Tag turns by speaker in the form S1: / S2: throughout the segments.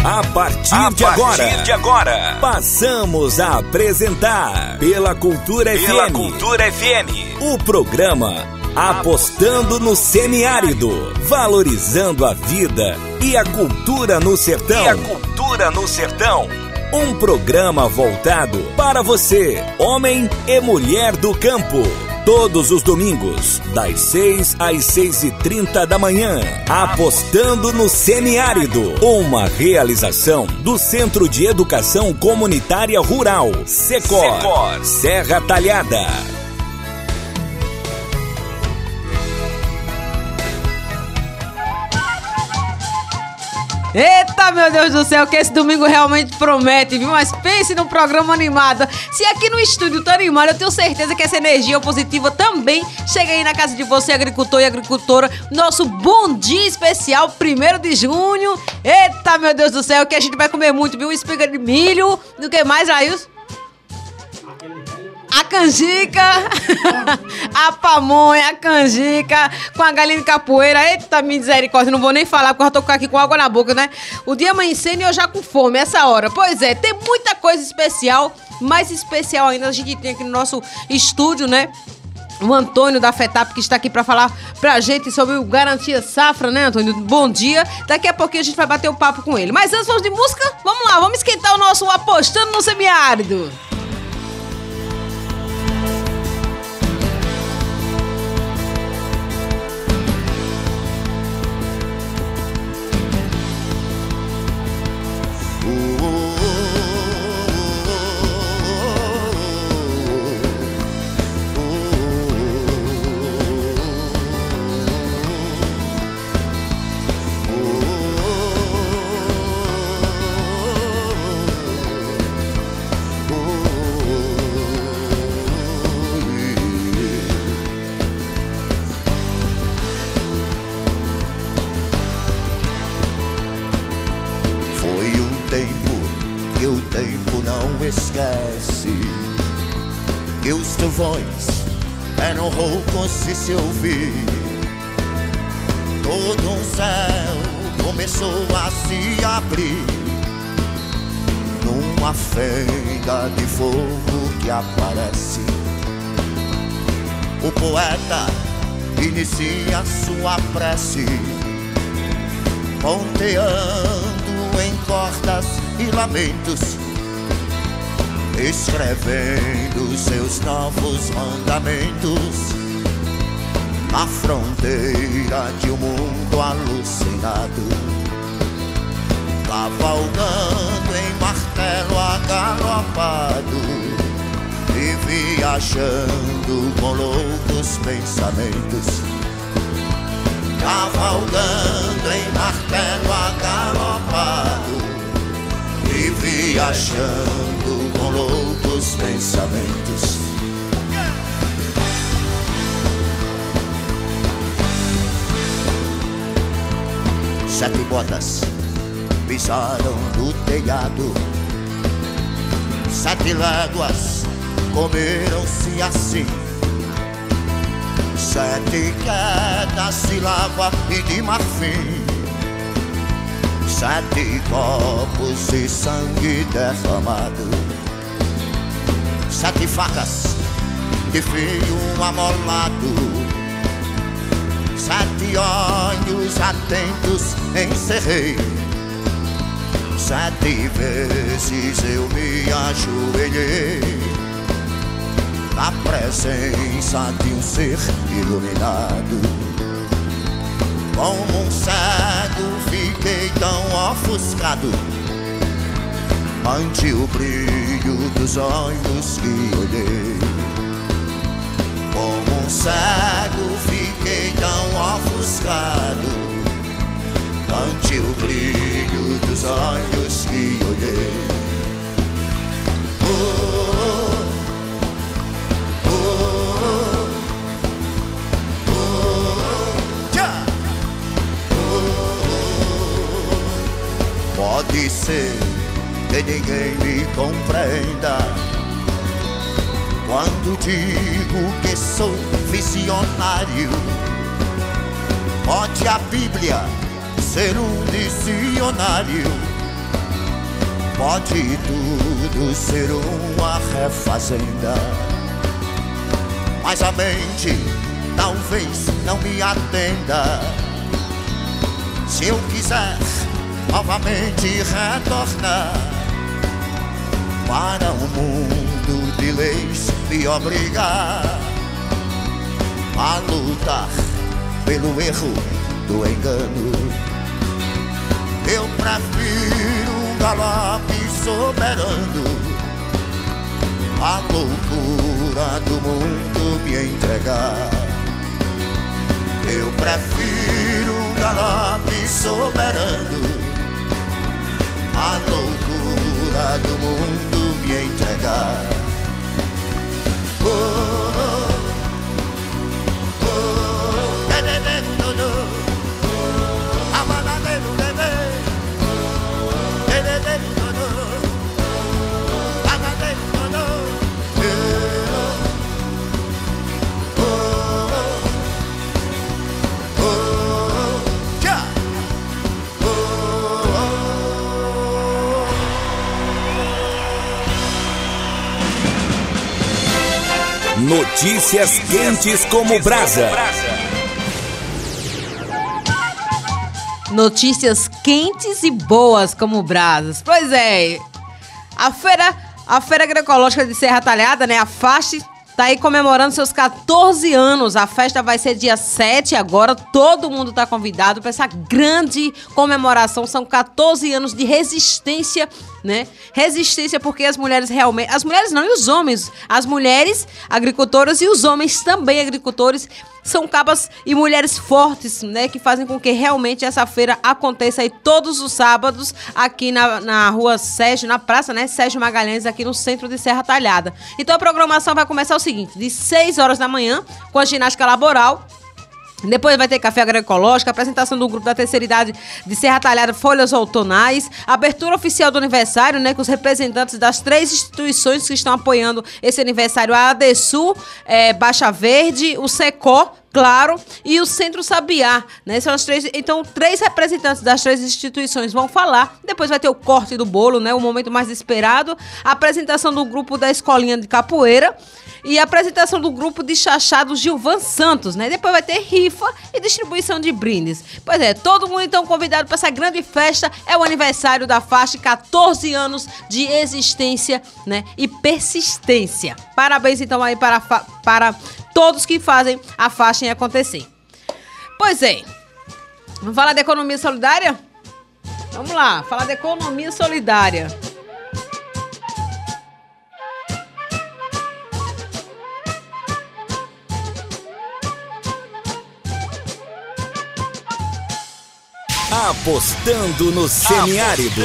S1: A partir de agora, passamos a apresentar pela Cultura FM, o programa Apostando no Semiárido, valorizando a vida e a cultura no sertão. Um programa voltado para você, homem e mulher do campo. Todos os domingos, das 6 às 6h30 da manhã. Apostando no Semiárido. Uma realização do Centro de Educação Comunitária Rural, Secor, Serra Talhada.
S2: Eita, meu Deus do céu, que esse domingo realmente promete, viu? Mas pense num programa animado. Se aqui no estúdio tá animado, eu tenho certeza que essa energia positiva também chega aí na casa de você, agricultor e agricultora. Nosso bom dia especial, 1º de junho. Eita, meu Deus do céu, que a gente vai comer muito, viu? Espiga de milho. Do que mais, Raílson? A canjica, a pamonha, a canjica, com a galinha de capoeira. Eita, misericórdia, não vou nem falar, porque eu já tô aqui com água na boca, né? O dia amanhecendo e eu já com fome, essa hora. Pois é, tem muita coisa especial, mais especial ainda a gente tem aqui no nosso estúdio, né? O Antônio da FETAP, que está aqui para falar pra gente sobre o Garantia Safra, né, Antônio? Bom dia. Daqui a pouquinho a gente vai bater um papo com ele. Mas antes, vamos de música? Vamos lá, vamos esquentar o nosso Apostando no Semiárido.
S3: Esquece que os trovões eram roucos de se ouvir. Todo um céu começou a se abrir numa fenda de fogo que aparece. O poeta inicia sua prece, ponteando em cordas e lamentos, escrevendo seus novos mandamentos na fronteira de um mundo alucinado, cavalgando em martelo agalopado e viajando com loucos pensamentos, cavalgando em martelo agalopado e viajando com loucos pensamentos. Sete botas pisaram no telhado, 7 léguas comeram-se assim, 7 quedas de lava e de marfim, 7 copos de sangue derramado, 7 facas de fio amolado, 7 olhos atentos encerrei, 7 vezes eu me ajoelhei na presença de um ser iluminado. Como um cego fiquei tão ofuscado ante o brilho dos olhos que olhei. Como um cego fiquei tão ofuscado ante o brilho dos olhos que olhei. Pode ser que ninguém me compreenda quando digo que sou visionário. Pode a Bíblia ser um dicionário Pode tudo ser uma refazenda, mas a mente talvez não me atenda. Se eu quiser novamente retornar para um mundo de leis, me obrigar a lutar pelo erro do engano, eu prefiro um galope soberano, a loucura do mundo me entregar. Eu prefiro um galope soberano, a loucura do mundo me entregar. Oh, oh, oh,
S1: Notícias quentes como brasa.
S2: Notícias quentes e boas como brasas. Pois é, a Feira Agroecológica de Serra Talhada, né, a FAST, tá aí comemorando seus 14 anos. A festa vai ser dia 7 agora. Todo mundo tá convidado para essa grande comemoração. São 14 anos de resistência, né? Resistência porque as mulheres realmente... As mulheres não, e os homens. As mulheres agricultoras e os homens também agricultores são cabas e mulheres fortes, né? Que fazem com que realmente essa feira aconteça aí todos os sábados aqui na rua Sérgio, na praça, né? Sérgio Magalhães, aqui no centro de Serra Talhada. Então a programação vai começar o seguinte, de 6 horas da manhã, com a ginástica laboral. Depois vai ter café agroecológico, apresentação do grupo da terceira idade de Serra Talhada, folhas outonais, abertura oficial do aniversário, né, com os representantes das 3 instituições que estão apoiando esse aniversário, a ADESU, Baixa Verde, o SECO, claro, e o Centro Sabiá, né? São as 3, então 3 representantes das 3 instituições vão falar. Depois vai ter o corte do bolo, né? O momento mais esperado, a apresentação do grupo da Escolinha de Capoeira e a apresentação do grupo de Chachado Gilvan Santos, né? Depois vai ter rifa e distribuição de brindes. Pois é, todo mundo então convidado para essa grande festa. É o aniversário da FAST, 14 anos de existência, né? E persistência. Parabéns então aí para todos que fazem a faixa acontecer. Pois é. Vamos falar de economia solidária? Vamos lá, falar de economia solidária.
S1: Apostando no semiárido.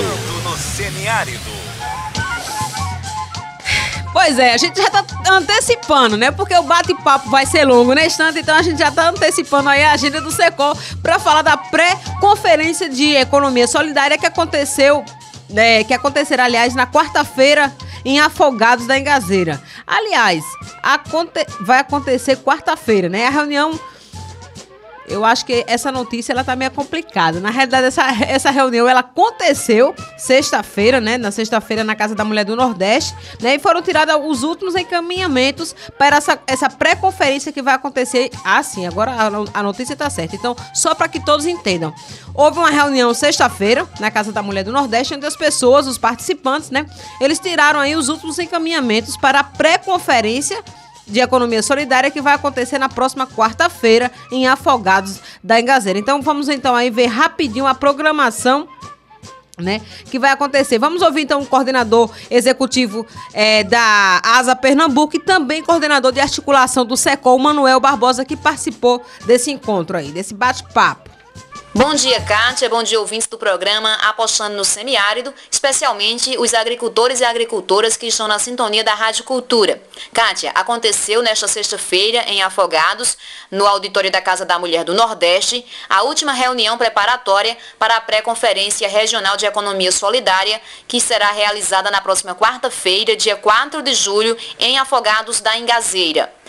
S2: Pois é, a gente já tá antecipando, né? Porque o bate-papo vai ser longo nesse instante, então a gente já tá antecipando aí a agenda do SECO para falar da pré-conferência de economia solidária que aconteceu, que acontecerá, aliás, na quarta-feira em Afogados da Engazeira. Aliás, vai acontecer quarta-feira, né? A reunião... Eu acho que essa notícia, ela tá meio complicada. Na realidade, essa reunião, ela aconteceu sexta-feira, né? Na sexta-feira, na Casa da Mulher do Nordeste, né? E foram tirados os últimos encaminhamentos para essa pré-conferência que vai acontecer. Ah, sim, agora a notícia tá certa. Então, só para que todos entendam. Houve uma reunião sexta-feira, na Casa da Mulher do Nordeste, onde as pessoas, os participantes, né? Eles tiraram aí os últimos encaminhamentos para a pré-conferência de economia solidária que vai acontecer na próxima quarta-feira em Afogados da Engazeira. Então vamos então aí ver rapidinho a programação, né, que vai acontecer. Vamos ouvir então o coordenador executivo da ASA Pernambuco e também coordenador de articulação do SECO, Manuel Barbosa, que participou desse encontro aí, desse bate-papo.
S4: Bom dia, Kátia. Bom dia, ouvintes do programa Apostando no Semiárido, especialmente os agricultores e agricultoras que estão na sintonia da Rádio Cultura. Kátia, aconteceu nesta sexta-feira em Afogados, no auditório da Casa da Mulher do Nordeste, a última reunião preparatória para a pré-conferência regional de economia solidária, que será realizada na próxima quarta-feira, dia 4 de julho, em Afogados da Engazeira.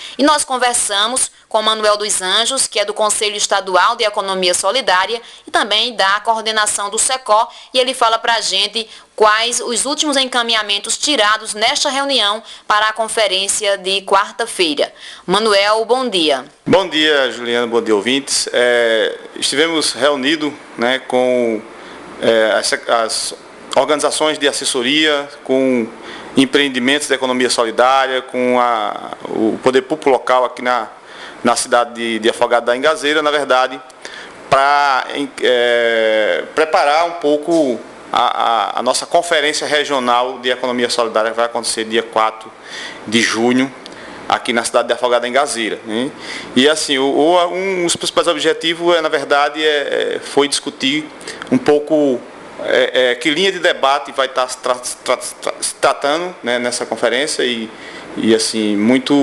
S4: E nós conversamos com Manuel dos Anjos, que é do Conselho Estadual de Economia Solidária e também da coordenação do SECO, e ele fala para a gente quais os últimos encaminhamentos tirados nesta reunião para a conferência de quarta-feira. Manuel, bom dia.
S5: Bom dia, Juliana, bom dia, ouvintes. Estivemos reunidos, né, com as organizações de assessoria, com empreendimentos da economia solidária, com o poder público local aqui na cidade de Afogados da Ingazeira, na verdade, para preparar um pouco a nossa conferência regional de economia solidária, que vai acontecer dia 4 de junho, aqui na cidade de Afogados da Ingazeira, né? E assim, um dos principais objetivos, na verdade, foi discutir um pouco que linha de debate vai estar se tratando, né, nessa conferência e assim,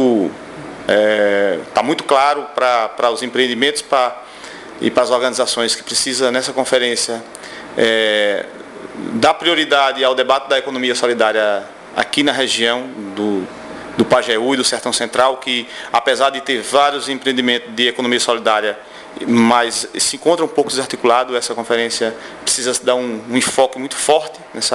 S5: está muito claro para os empreendimentos e para as organizações que precisam, nessa conferência, dar prioridade ao debate da economia solidária aqui na região do Pajeú e do Sertão Central, que apesar de ter vários empreendimentos de economia solidária, mas se encontra um pouco desarticulado. Essa conferência precisa dar um enfoque muito forte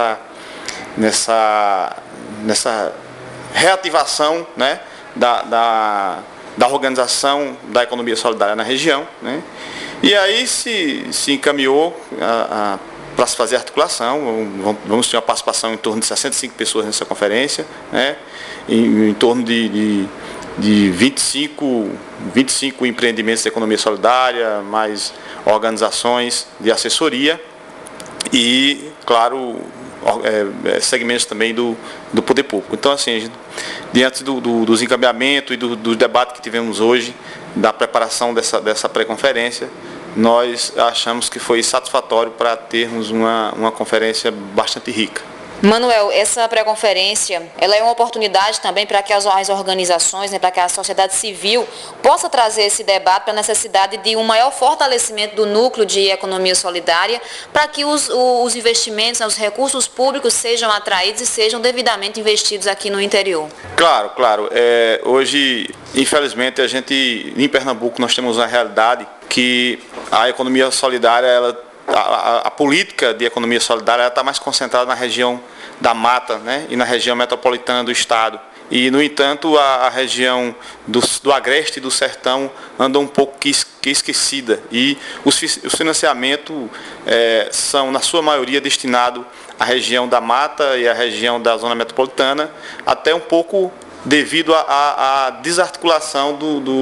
S5: nessa reativação, né, da organização da economia solidária na região, né? E aí se encaminhou para se fazer a articulação. Vamos ter uma participação em torno de 65 pessoas nessa conferência, né? Em torno de 25 empreendimentos de economia solidária, mais organizações de assessoria e, claro, segmentos também do poder público. Então, assim, diante dos encaminhamentos e do debate que tivemos hoje, da preparação dessa pré-conferência, nós achamos que foi satisfatório para termos uma conferência bastante rica.
S4: Manuel, essa pré-conferência, ela é uma oportunidade também para que as organizações, né, para que a sociedade civil possa trazer esse debate para a necessidade de um maior fortalecimento do núcleo de economia solidária, para que os investimentos, os recursos públicos sejam atraídos e sejam devidamente investidos aqui no interior.
S5: Claro. Hoje, infelizmente, em Pernambuco, nós temos uma realidade que a economia solidária, a política de economia solidária está mais concentrada na região da mata, né, e na região metropolitana do estado. E, no entanto, a região do Agreste e do Sertão anda um pouco esquecida. E os financiamentos são, na sua maioria, destinados à região da mata e à região da zona metropolitana, até um pouco devido à desarticulação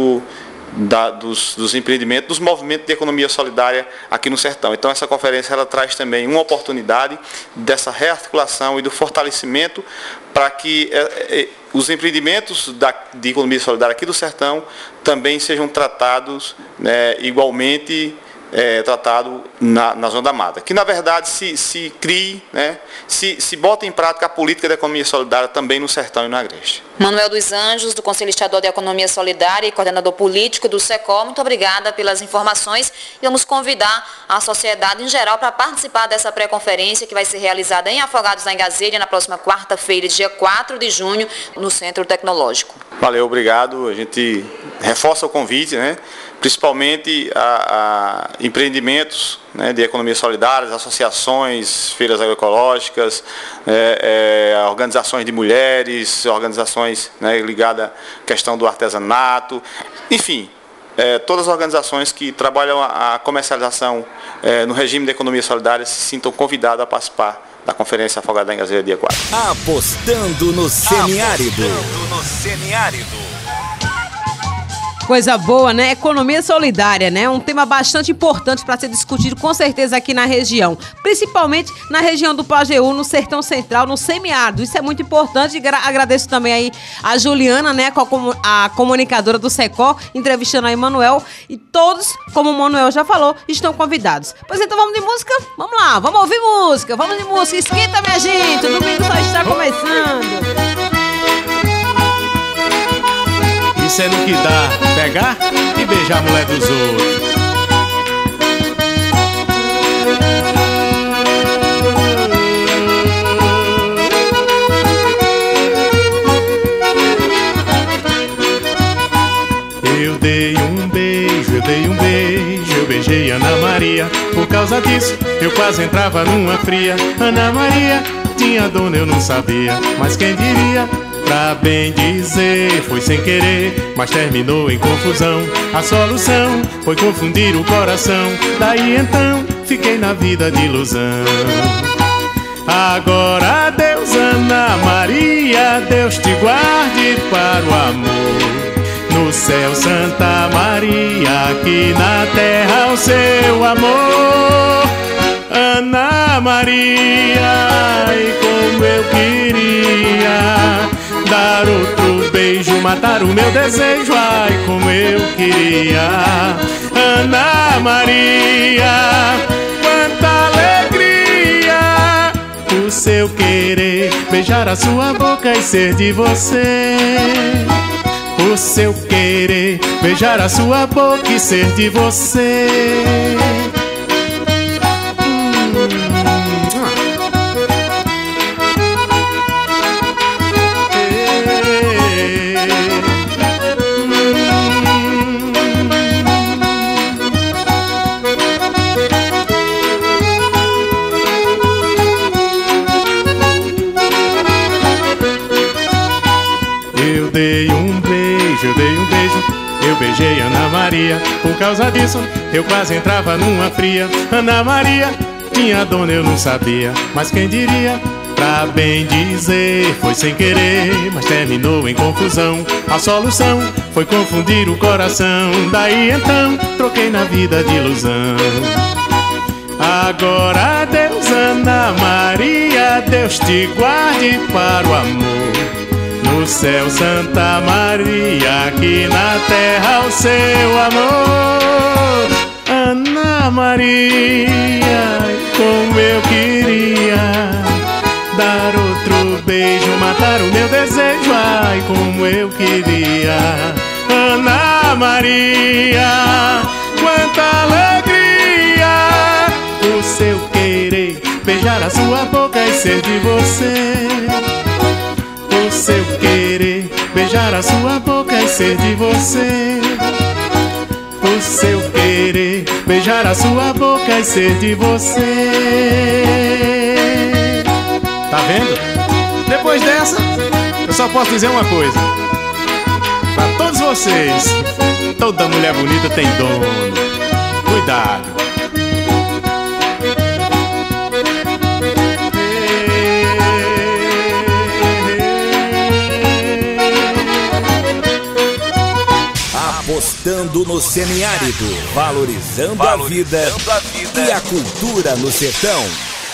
S5: dos empreendimentos, dos movimentos de economia solidária aqui no Sertão. Então, essa conferência ela traz também uma oportunidade dessa rearticulação e do fortalecimento para que os empreendimentos de economia solidária aqui do Sertão também sejam tratados, né, igualmente tratado na Zona da Mata. Que, na verdade, se crie, né, se bota em prática a política da economia solidária também no Sertão e no Agreste.
S4: Manuel dos Anjos, do Conselho Estadual de Economia Solidária e coordenador político do SECO, muito obrigada pelas informações e vamos convidar a sociedade em geral para participar dessa pré-conferência que vai ser realizada em Afogados da Ingazeira na próxima quarta-feira, dia 4 de junho, no Centro Tecnológico.
S5: Valeu, obrigado. A gente reforça o convite, né? Principalmente a empreendimentos, né, de economia solidária, associações, feiras agroecológicas, organizações de mulheres, organizações, né, ligadas à questão do artesanato, enfim, todas as organizações que trabalham a comercialização no regime da economia solidária se sintam convidadas a participar da Conferência Afogados da Ingazeira, dia 4.
S1: Apostando no semiárido.
S2: Coisa boa, né? Economia solidária, né? Um tema bastante importante para ser discutido com certeza aqui na região. Principalmente na região do Pajeú, no Sertão Central, no semiárido. Isso é muito importante. Agradeço também aí a Juliana, né? A comunicadora do SECO, entrevistando aí Manuel. E todos, como o Manuel já falou, estão convidados. Pois então vamos de música? Vamos lá, vamos ouvir música. Vamos de música. Esquenta, minha gente. O domingo só está começando.
S6: Isso é no que dá, pegar e beijar a mulher dos outros. Maria, por causa disso eu quase entrava numa fria. Ana Maria tinha dono, eu não sabia, mas quem diria? Pra bem dizer, foi sem querer, mas terminou em confusão. A solução foi confundir o coração. Daí então fiquei na vida de ilusão. Agora adeus Ana Maria, Deus te guarde para o amor. No céu Santa Maria, aqui na terra o seu amor. Ana Maria, e como eu queria dar outro beijo, matar o meu desejo, ai como eu queria. Ana Maria, quanta alegria o seu querer, beijar a sua boca e ser de você. O seu querer, beijar a sua boca e ser de você. Eu beijei Ana Maria, por causa disso eu quase entrava numa fria. Ana Maria tinha dono, eu não sabia, mas quem diria? Pra bem dizer, foi sem querer, mas terminou em confusão. A solução foi confundir o coração. Daí então troquei na vida de ilusão. Agora adeus Ana Maria, Deus te guarde para o amor. No céu Santa Maria, aqui na terra o seu amor. Ana Maria, como eu queria dar outro beijo, matar o meu desejo, ai como eu queria. Ana Maria, quanta alegria o seu querer, beijar a sua boca e ser de você. O seu querer, beijar a sua boca e ser de você. O seu querer, beijar a sua boca e ser de você.
S7: Tá vendo? Depois dessa, eu só posso dizer uma coisa. Pra todos vocês, toda mulher bonita tem dono. Cuidado.
S1: Apostando no semiárido, valorizando a vida e a cultura no sertão.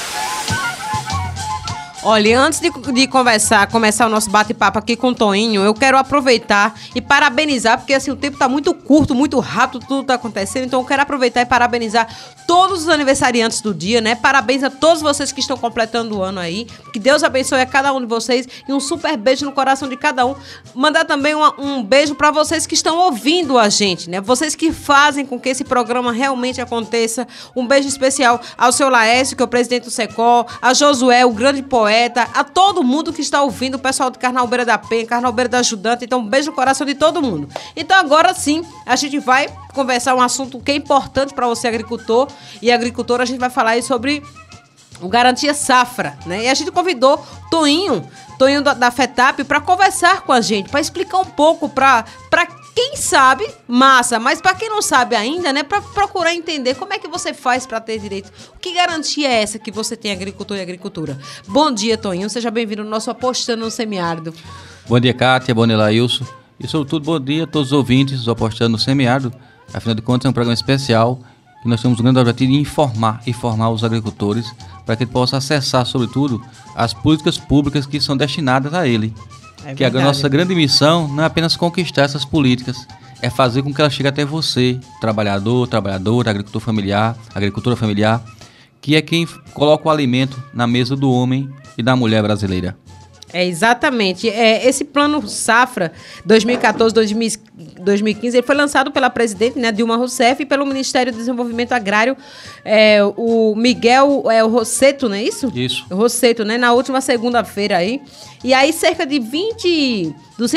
S2: Olha, antes de começar o nosso bate-papo aqui com o Toinho, eu quero aproveitar e parabenizar, porque assim, o tempo tá muito curto, muito rápido, tudo tá acontecendo, então eu quero aproveitar e parabenizar todos os aniversariantes do dia, né? Parabéns a todos vocês que estão completando o ano aí, que Deus abençoe a cada um de vocês e um super beijo no coração de cada um. Mandar também um beijo para vocês que estão ouvindo a gente, né? Vocês que fazem com que esse programa realmente aconteça. Um beijo especial ao seu Laércio, que é o presidente do SECOL, a Josué, o grande poeta, a todo mundo que está ouvindo, o pessoal de Carnaúbeira da Penha, Carnaúbeira da Ajudante. Então, um beijo no coração de todo mundo. Então, agora sim, a gente vai conversar um assunto que é importante para você, agricultor e agricultora. A gente vai falar aí sobre o Garantia Safra, né? E a gente convidou Toinho da FETAP para conversar com a gente, para explicar um pouco para quem sabe, massa, mas para quem não sabe ainda, né, para procurar entender como é que você faz para ter direito. Que garantia é essa que você tem, agricultor e agricultura? Bom dia, Toinho, seja bem-vindo no nosso Apostando no Semiárido.
S8: Bom dia, Kátia, bom dia, Laílson. E sobretudo, bom dia a todos os ouvintes do Apostando no Semiárido. Afinal de contas, é um programa especial e nós temos um grande objetivo de informar os agricultores para que ele possa acessar, sobretudo, as políticas públicas que são destinadas a ele. Que a nossa grande missão não é apenas conquistar essas políticas, é fazer com que elas cheguem até você, trabalhador, trabalhadora, agricultora familiar, que é quem coloca o alimento na mesa do homem e da mulher brasileira.
S2: É, exatamente. Esse plano Safra 2014-2015 ele foi lançado pela presidente, né, Dilma Rousseff, e pelo Ministério do Desenvolvimento Agrário, o Miguel Rossetto, não é isso?
S8: Isso.
S2: Rossetto, né, na última segunda-feira aí. E aí cerca de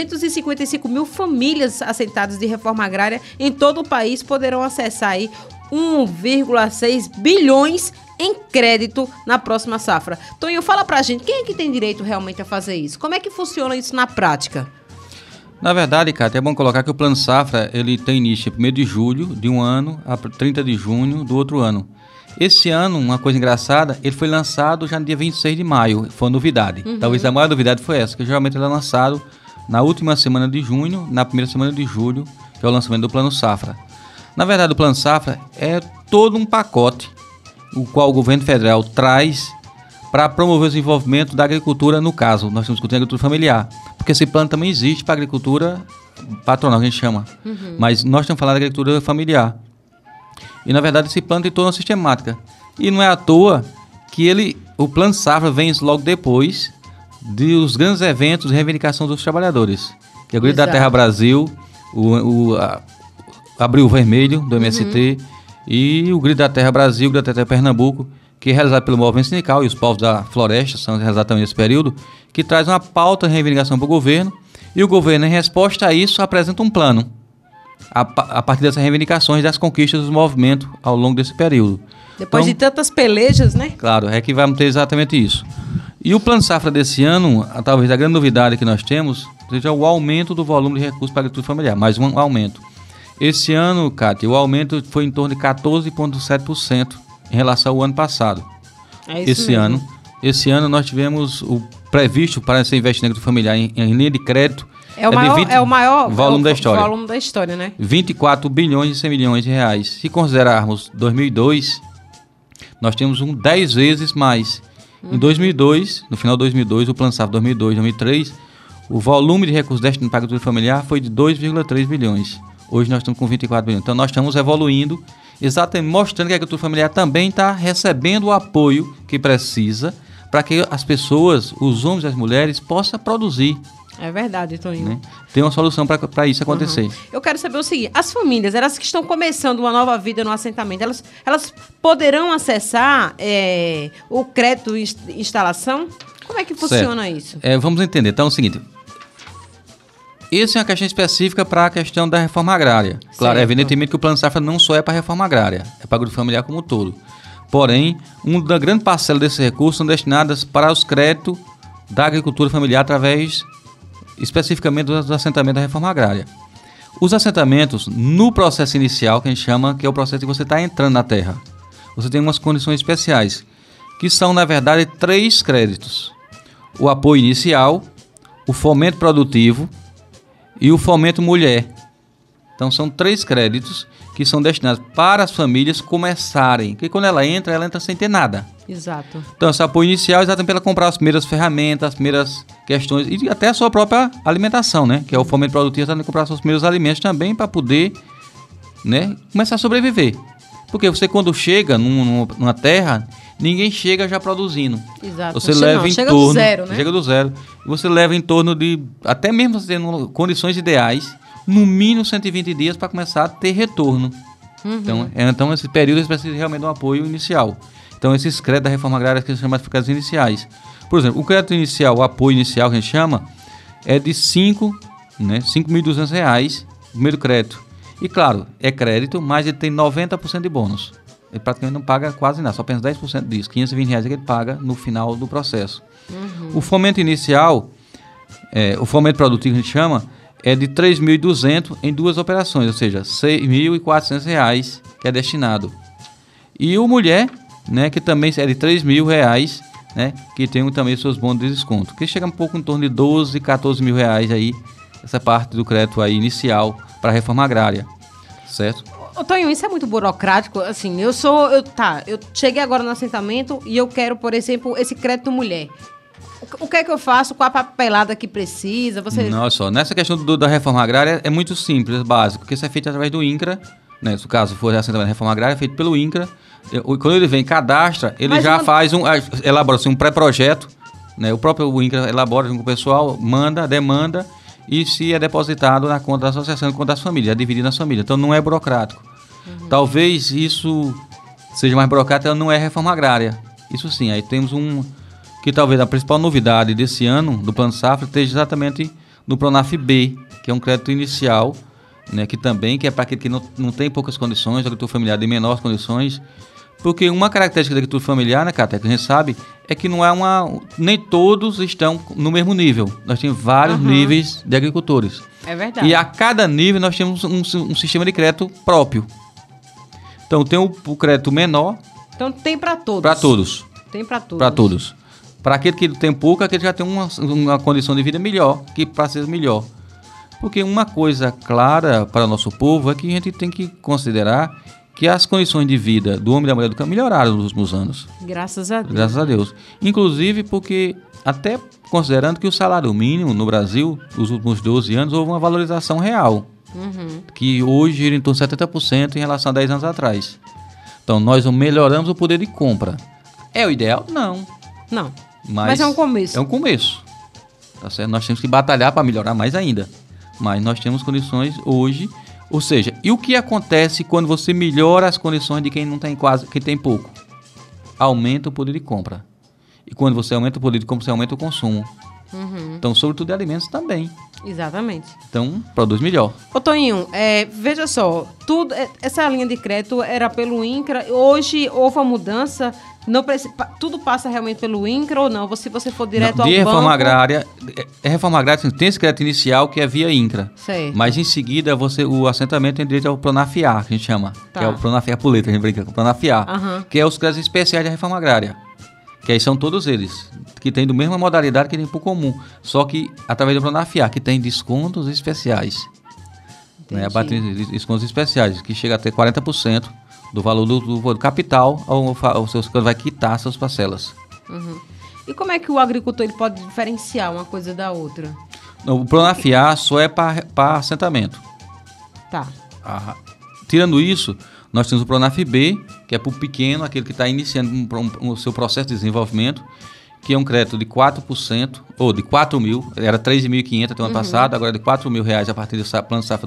S2: 255 mil famílias assentadas de reforma agrária em todo o país poderão acessar aí 1,6 bilhões em crédito na próxima safra. Toninho, fala pra gente, quem é que tem direito realmente a fazer isso? Como é que funciona isso na prática?
S8: Na verdade, Cátia, é bom colocar que o Plano Safra ele tem início em 1º de julho de um ano a 30 de junho do outro ano. Esse ano, uma coisa engraçada, ele foi lançado já no dia 26 de maio, foi uma novidade. Talvez a maior novidade foi essa, que geralmente ele é lançado na última semana de junho, na primeira semana de julho, que é o lançamento do Plano Safra. Na verdade, o Plano Safra é todo um pacote, o qual o governo federal traz para promover o desenvolvimento da agricultura, no caso, nós estamos discutindo a agricultura familiar, porque esse plano também existe para a agricultura patronal, que a gente chama, mas nós estamos falando da agricultura familiar. E, na verdade, esse plano tem toda uma sistemática. E não é à toa que o Plano Safra vem logo depois dos grandes eventos de reivindicação dos trabalhadores, que é o Grito da Terra Brasil, o Abril Vermelho, do MST, e o Grito da Terra Brasil, o Grito da Terra Pernambuco, que é realizado pelo movimento sindical e os povos da floresta, são realizados também nesse período, que traz uma pauta de reivindicação para o governo, e o governo, em resposta a isso, apresenta um plano, a partir dessas reivindicações das conquistas dos movimentos ao longo desse período.
S2: Depois de tantas pelejas, né?
S8: Claro, é que vamos ter exatamente isso. E o Plano Safra desse ano, talvez a grande novidade que nós temos, seja o aumento do volume de recursos para a agricultura familiar, mais um aumento. Esse ano, Cátia, o aumento foi em torno de 14,7% em relação ao ano passado.
S2: É isso mesmo.
S8: Esse ano nós tivemos o previsto para ser investido na agricultura familiar em linha de crédito.
S2: É o maior
S8: volume da história.
S2: Volume da história, né?
S8: 24 bilhões e 100 milhões de reais. Se considerarmos 2002, nós temos 10 vezes mais. Em 2002, no final de 2002, o Plano Safra 2002-2003, o volume de recursos destinados para a agricultura familiar foi de 2,3 bilhões. Hoje nós estamos com 24 bilhões. Então nós estamos evoluindo, exatamente mostrando que a agricultura familiar também está recebendo o apoio que precisa para que as pessoas, os homens e as mulheres, possam produzir.
S2: É verdade, Toninho.
S8: Né? Tem uma solução para isso acontecer.
S2: Eu quero saber o seguinte, as famílias, elas que estão começando uma nova vida no assentamento, elas poderão acessar o crédito de instalação? Como é que funciona isso?
S8: Vamos entender. Então é o seguinte, essa é uma questão específica para a questão da reforma agrária. Claro, evidentemente que o Plano Safra não só é para a reforma agrária, é para a agricultura familiar como um todo. Porém, uma grande parcela desses recursos são destinados para os créditos da agricultura familiar através especificamente dos assentamentos da reforma agrária. Os assentamentos, no processo inicial, que a gente chama, que é o processo que você está entrando na terra, você tem umas condições especiais, que são, na verdade, 3 créditos. O apoio inicial, o fomento produtivo e o fomento mulher. Então, são 3 créditos que são destinados para as famílias começarem, porque quando ela entra sem ter nada.
S2: Exato.
S8: Então, esse apoio inicial é exatamente para comprar as primeiras ferramentas, as primeiras questões e até a sua própria alimentação, né? Que é o fomento produtivo, também comprar seus primeiros alimentos também para poder, né, começar a sobreviver. Porque você, quando chega numa terra, ninguém chega já produzindo.
S2: Exato.
S8: Você leva em
S2: torno,
S8: do
S2: zero, né?
S8: Chega do zero. E você leva em torno de, até mesmo você tendo condições ideais, no mínimo 120 dias para começar a ter retorno. Então, esse período você precisa realmente de um apoio inicial. Então, esses créditos da reforma agrária que se chamam de créditos iniciais. Por exemplo, o crédito inicial, o apoio inicial que a gente chama, é de R$ 5.200, o primeiro crédito. E claro, é crédito, mas ele tem 90% de bônus. Ele praticamente não paga quase nada, só pensa 10% disso. R$ 520 é que ele paga no final do processo. O fomento inicial, o fomento produtivo que a gente chama, é de R$ 3.200 em 2 operações, ou seja, R$ 6.400 que é destinado. E o mulher, né, que também é de R$ 3.000, né, que tem também seus bônus de desconto, que chega um pouco em torno de 12, 14 mil reais aí, essa parte do crédito aí inicial para a reforma agrária, certo?
S2: Ô, Tonho, isso é muito burocrático, assim, eu cheguei agora no assentamento e eu quero, por exemplo, esse crédito mulher. O que é que eu faço com a papelada que precisa?
S8: Não, só, nessa questão da reforma agrária é muito simples, básico, porque isso é feito através do INCRA, né? Se o caso for assentamento da reforma agrária, é feito pelo INCRA. Quando ele vem, cadastra, ele elabora assim, um pré-projeto, né? O próprio INCRA elabora junto com o pessoal, demanda, e se é depositado na conta da associação e conta das famílias, é dividido nas famílias. Então não é burocrático. Talvez isso seja mais burocrático, não é reforma agrária. Isso sim, aí temos que talvez a principal novidade desse ano do Plano Safra esteja exatamente no Pronaf B, que é um crédito inicial né, que é para aquele que não tem poucas condições, agricultor familiar de menores condições, porque uma característica da agricultura familiar, né, Cátia, que a gente sabe, é que não é nem todos estão no mesmo nível. Nós temos vários níveis de agricultores.
S2: É verdade.
S8: E a cada nível nós temos um sistema de crédito próprio. Então tem o crédito menor.
S2: Então tem para todos.
S8: Para todos.
S2: Tem para todos.
S8: Para todos. Para aquele que tem pouco, aquele que já tem uma condição de vida melhor, que para ser melhor. Porque uma coisa clara para o nosso povo é que a gente tem que considerar que as condições de vida do homem e da mulher do campo melhoraram nos últimos anos.
S2: Graças a Deus.
S8: Graças a Deus. Inclusive porque, até considerando que o salário mínimo no Brasil, nos últimos 12 anos, houve uma valorização real. Que hoje gira em torno de 70% em relação a 10 anos atrás. Então, nós melhoramos o poder de compra. É o ideal? Não.
S2: Não. Mas é um começo.
S8: É um começo. Tá certo? Nós temos que batalhar para melhorar mais ainda. Mas nós temos condições hoje. Ou seja, e o que acontece quando você melhora as condições de quem não tem quase, quem tem pouco? Aumenta o poder de compra. E quando você aumenta o poder de compra, você aumenta o consumo. Então, sobretudo de alimentos também.
S2: Exatamente.
S8: Então, produz melhor.
S2: Ô Toninho, veja só, essa linha de crédito era pelo INCRA, hoje houve uma mudança, tudo passa realmente pelo INCRA ou não? Se você for direto ao banco...
S8: Reforma agrária, reforma agrária tem esse crédito inicial que é via INCRA.
S2: Certo.
S8: Mas em seguida o assentamento tem direito ao Pronafiar, que a gente chama.
S2: Tá.
S8: Que é o Pronafiar por letra, a gente brinca com o Pronafiar. Que é os créditos especiais da reforma agrária. Que aí são todos eles, que tem da mesma modalidade que tem por comum, só que através do Pronafiar, que tem descontos especiais. Né, descontos especiais, que chega a ter 40% do valor do capital quando vai quitar suas parcelas.
S2: E como é que o agricultor ele pode diferenciar uma coisa da outra?
S8: O Pronafiar só é para assentamento.
S2: Tá.
S8: Tirando isso, nós temos o Pronaf-B, que é para o pequeno, aquele que está iniciando o seu processo de desenvolvimento, que é um crédito de 4%, ou de 4 mil, era 3.500 até o ano passado, agora é de 4 mil reais a partir do plano safra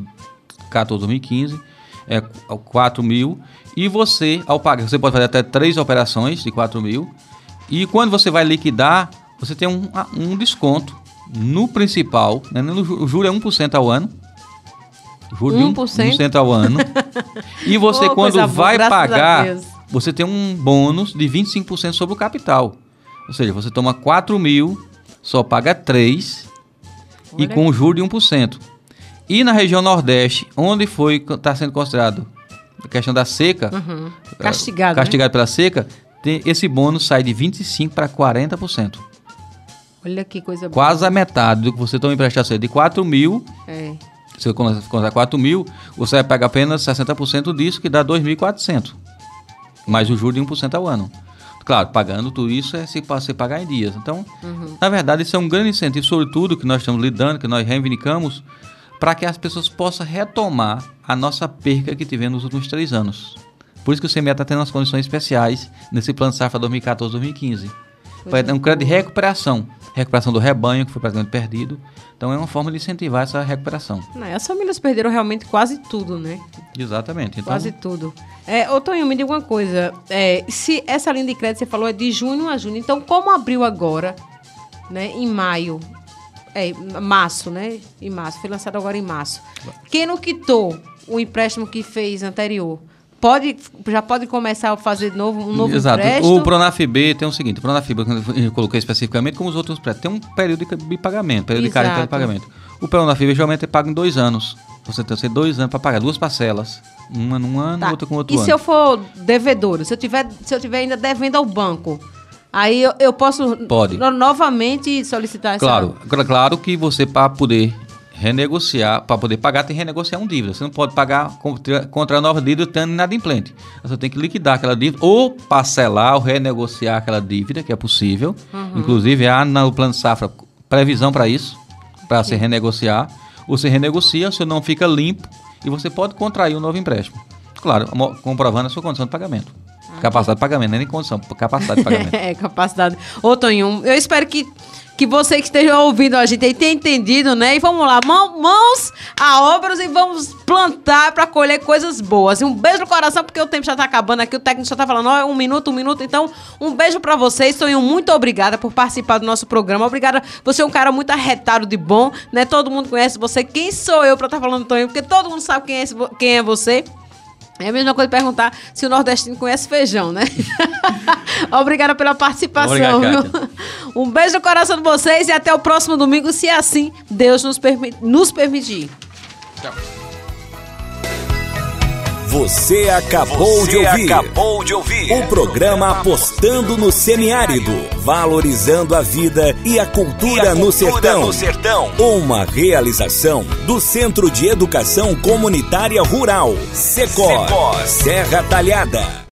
S8: 2014-2015, é 4 mil, e você, ao pagar, você pode fazer até 3 operações de 4 mil, e quando você vai liquidar, você tem um desconto no principal, né, o juro é 1% ao ano, juro de 1% ao ano. E você, quando vai pagar, você tem um bônus de 25% sobre o capital. Ou seja, você toma 4 mil, só paga 3 e com o juro de 1%. E na região Nordeste, onde está sendo considerado a questão da seca, castigado pela seca, esse bônus sai de 25% para 40%.
S2: Olha que coisa boa.
S8: Quase a metade do que você toma emprestado de 4 mil. Se você contar 4 mil, você vai pagar apenas 60% disso, que dá 2.400. Mais o juro de 1% ao ano. Claro, pagando tudo isso se você pagar em dias. Então, na verdade, isso é um grande incentivo, sobretudo, que nós estamos lidando, que nós reivindicamos, para que as pessoas possam retomar a nossa perca que tivemos nos últimos 3 anos. Por isso que o CME está tendo as condições especiais nesse plano safra 2014-2015. É um crédito de recuperação do rebanho, que foi praticamente perdido. Então é uma forma de incentivar essa recuperação.
S2: As famílias perderam realmente quase tudo, né?
S8: Exatamente. Então...
S2: Quase tudo. Ô Toninho, me diga uma coisa. Se essa linha de crédito, você falou, é de junho a junho. Então, como abriu agora, né, em maio, março, né? Em março, foi lançado agora em março. Quem não quitou o empréstimo que fez anterior, já pode começar a fazer um novo empréstimo?
S8: O Pronaf-B tem o seguinte, o Pronaf-B, eu coloquei especificamente, como os outros empréstimos, tem um período de pagamento, período de carência de pagamento. O Pronaf-B geralmente é pago em 2 anos. Você tem 2 anos para pagar 2 parcelas, uma num ano, outra com outro ano.
S2: E se eu for devedor, se eu tiver ainda devendo ao banco, aí eu posso novamente solicitar essa...
S8: Claro que você, para poder renegociar, para poder pagar, tem que renegociar uma dívida. Você não pode pagar contra a nova dívida estando inadimplente. Você tem que liquidar aquela dívida, ou parcelar, ou renegociar aquela dívida, que é possível. Inclusive, há no plano safra previsão para isso, para se renegociar. Você renegocia, você não fica limpo, e você pode contrair um novo empréstimo. Claro, comprovando a sua condição de pagamento. Capacidade de pagamento, não é nem condição, capacidade de pagamento.
S2: Capacidade. Ô, Toninho, eu espero que você que esteja ouvindo a gente aí tenha entendido, né? E vamos lá, mãos a obras e vamos plantar para colher coisas boas. E um beijo no coração, porque o tempo já tá acabando aqui, o técnico já tá falando, ó, um minuto. Então, um beijo para vocês. Toninho, muito obrigada por participar do nosso programa. Obrigada, você é um cara muito arretado de bom, né? Todo mundo conhece você. Quem sou eu para estar falando Toninho? Porque todo mundo sabe quem é você. É a mesma coisa perguntar se o nordestino conhece feijão, né? Obrigada pela participação.
S8: Obrigado,
S2: viu? Um beijo no coração de vocês e até o próximo domingo, se assim Deus nos permitir.
S8: Tchau.
S1: Você acabou de ouvir o programa Apostando no Semiárido, valorizando a vida e a cultura no sertão. Uma realização do Centro de Educação Comunitária Rural, Secor, Serra Talhada.